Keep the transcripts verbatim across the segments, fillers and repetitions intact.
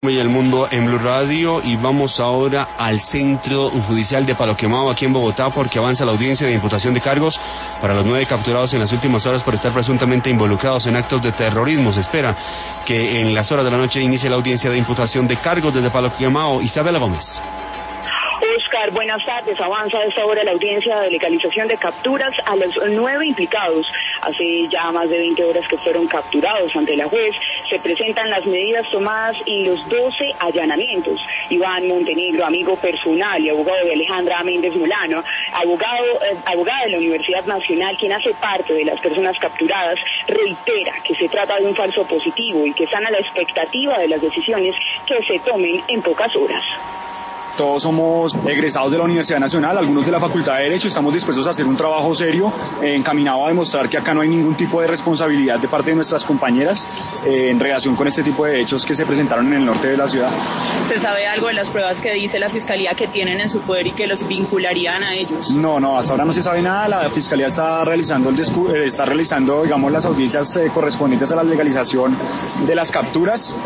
Y el mundo en Blue Radio, y vamos ahora al Centro Judicial de Palo Quemado aquí en Bogotá, porque avanza la audiencia de imputación de cargos para los nueve capturados en las últimas horas por estar presuntamente involucrados en actos de terrorismo. Se espera que en las horas de la noche inicie la audiencia de imputación de cargos desde Palo Quemado. Isabela Gómez. Oscar, buenas tardes. Avanza a esta hora la audiencia de legalización de capturas a los nueve implicados. Hace ya más de veinte horas que fueron capturados ante la juez. Se presentan las medidas tomadas y los doce allanamientos. Iván Montenegro, amigo personal y abogado de Alejandra Méndez Molano, abogado, eh, abogada de la Universidad Nacional, quien hace parte de las personas capturadas, reitera que se trata de un falso positivo y que están a la expectativa de las decisiones que se tomen en pocas horas. Todos somos egresados de la Universidad Nacional, algunos de la Facultad de Derecho. Estamos dispuestos a hacer un trabajo serio, eh, encaminado a demostrar que acá no hay ningún tipo de responsabilidad de parte de nuestras compañeras eh, en relación con este tipo de hechos que se presentaron en el norte de la ciudad. ¿Se sabe algo de las pruebas que dice la Fiscalía que tienen en su poder y que los vincularían a ellos? No, no, hasta ahora no se sabe nada. La Fiscalía está realizando, el descu- eh, está realizando digamos, las audiencias eh, correspondientes a la legalización de las capturas.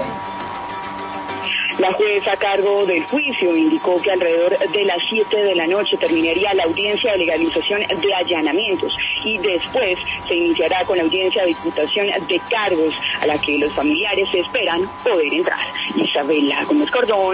La juez a cargo del juicio indicó que alrededor de las siete de la noche terminaría la audiencia de legalización de allanamientos y después se iniciará con la audiencia de imputación de cargos a la que los familiares esperan poder entrar. Isabela Gómez Cordón.